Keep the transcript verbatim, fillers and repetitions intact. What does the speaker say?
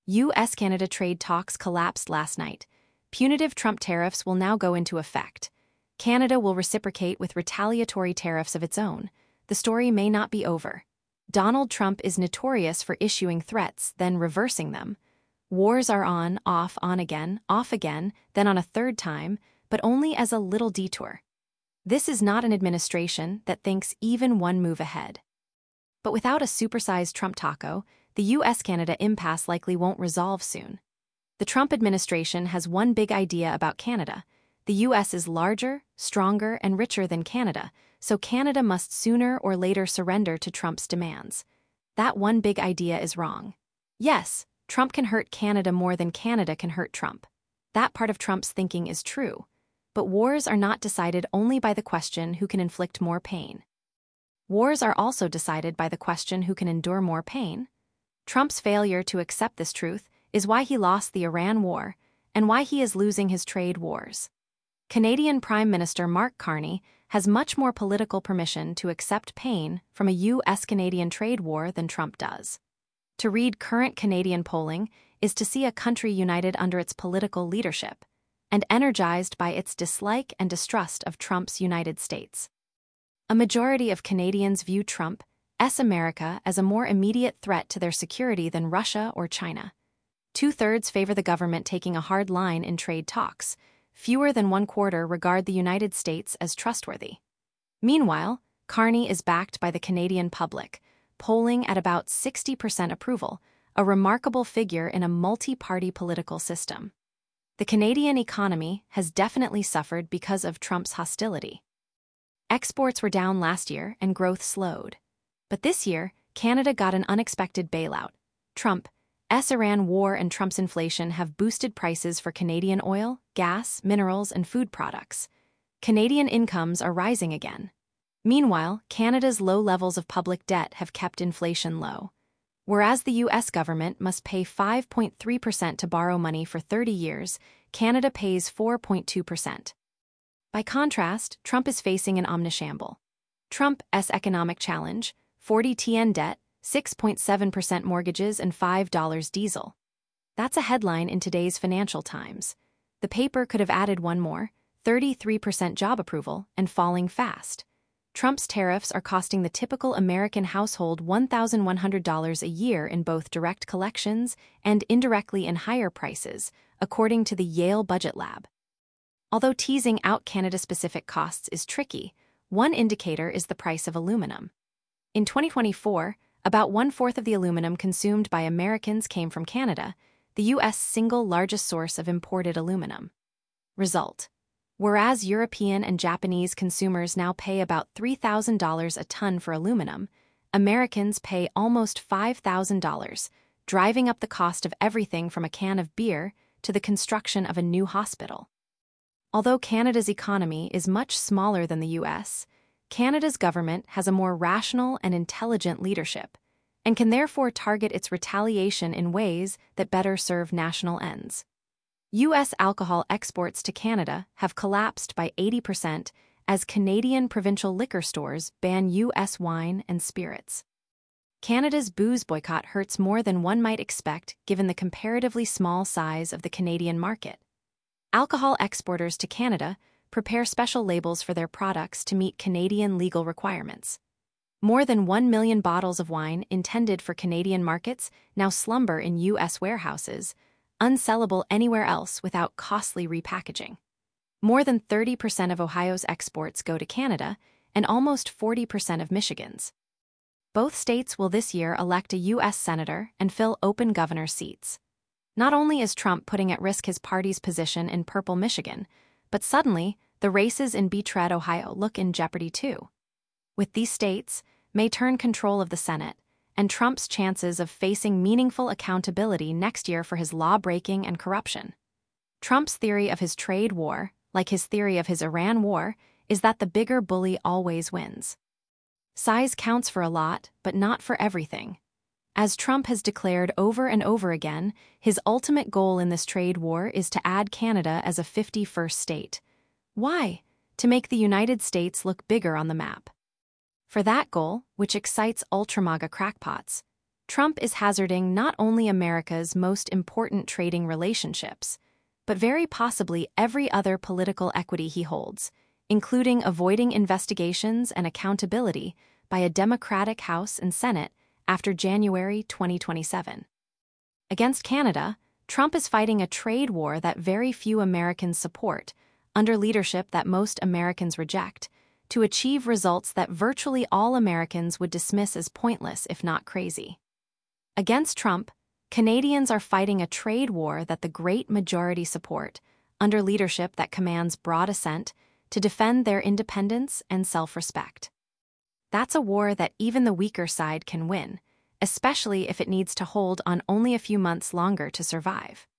U S Canada trade talks collapsed last night. Punitive Trump tariffs will now go into effect. Canada will reciprocate with retaliatory tariffs of its own. The story may not be over. Donald Trump is notorious for issuing threats, then reversing them. Wars are on, off, on again, off again, then on a third time, but only as a little detour. This is not an administration that thinks even one move ahead. But without a supersized Trump taco, the U S Canada impasse likely won't resolve soon. The Trump administration has one big idea about Canada. The U S is larger, stronger, and richer than Canada, so Canada must sooner or later surrender to Trump's demands. That one big idea is wrong. Yes, Trump can hurt Canada more than Canada can hurt Trump. That part of Trump's thinking is true. But wars are not decided only by the question who can inflict more pain. Wars are also decided by the question who can endure more pain. Trump's failure to accept this truth is why he lost the Iran war and why he is losing his trade wars. Canadian Prime Minister Mark Carney has much more political permission to accept pain from a U S-Canadian trade war than Trump does. To read current Canadian polling is to see a country united under its political leadership and energized by its dislike and distrust of Trump's United States. A majority of Canadians view Trump's America as a more immediate threat to their security than Russia or China. Two-thirds favor the government taking a hard line in trade talks. Fewer than one quarter regard the United States as trustworthy. Meanwhile, Carney is backed by the Canadian public, polling at about sixty percent approval, a remarkable figure in a multi-party political system. The Canadian economy has definitely suffered because of Trump's hostility. Exports were down last year and growth slowed. But this year, Canada got an unexpected bailout. Trump's Iran war and Trump's inflation have boosted prices for Canadian oil, gas, minerals, and food products. Canadian incomes are rising again. Meanwhile, Canada's low levels of public debt have kept inflation low. Whereas the U S government must pay five point three percent to borrow money for thirty years, Canada pays four point two percent. By contrast, Trump is facing an omnishamble. Trump's economic challenge, forty trillion debt, six point seven percent mortgages, and five dollars diesel. That's a headline in today's Financial Times. The paper could have added one more, thirty-three percent job approval, and falling fast. Trump's tariffs are costing the typical American household one thousand one hundred dollars a year in both direct collections and indirectly in higher prices, according to the Yale Budget Lab. Although teasing out Canada-specific costs is tricky, one indicator is the price of aluminum. In twenty twenty-four, about one-fourth of the aluminum consumed by Americans came from Canada, the U S single largest source of imported aluminum. Result: whereas European and Japanese consumers now pay about three thousand dollars a ton for aluminum, Americans pay almost five thousand dollars, driving up the cost of everything from a can of beer to the construction of a new hospital. Although Canada's economy is much smaller than the U S, Canada's government has a more rational and intelligent leadership, and can therefore target its retaliation in ways that better serve national ends. U S alcohol exports to Canada have collapsed by eighty percent as Canadian provincial liquor stores ban U S wine and spirits. Canada's booze boycott hurts more than one might expect given the comparatively small size of the Canadian market. Alcohol exporters to Canada prepare special labels for their products to meet Canadian legal requirements. More than one million bottles of wine intended for Canadian markets now slumber in U S warehouses, unsellable anywhere else without costly repackaging. More than thirty percent of Ohio's exports go to Canada, and almost forty percent of Michigan's. Both states will this year elect a U S senator and fill open governor seats. Not only is Trump putting at risk his party's position in purple Michigan, but suddenly, the races in Betrayed Ohio look in jeopardy too. With these states, may turn control of the Senate, and Trump's chances of facing meaningful accountability next year for his law-breaking and corruption. Trump's theory of his trade war, like his theory of his Iran war, is that the bigger bully always wins. Size counts for a lot, but not for everything. As Trump has declared over and over again, his ultimate goal in this trade war is to add Canada as a fifty-first state. Why? To make the United States look bigger on the map. For that goal, which excites ultra-MAGA crackpots, Trump is hazarding not only America's most important trading relationships, but very possibly every other political equity he holds, including avoiding investigations and accountability by a Democratic House and Senate after January twenty twenty-seven. Against Canada, Trump is fighting a trade war that very few Americans support, under leadership that most Americans reject, to achieve results that virtually all Americans would dismiss as pointless if not crazy. Against Trump, Canadians are fighting a trade war that the great majority support, under leadership that commands broad assent, to defend their independence and self-respect. That's a war that even the weaker side can win, especially if it needs to hold on only a few months longer to survive.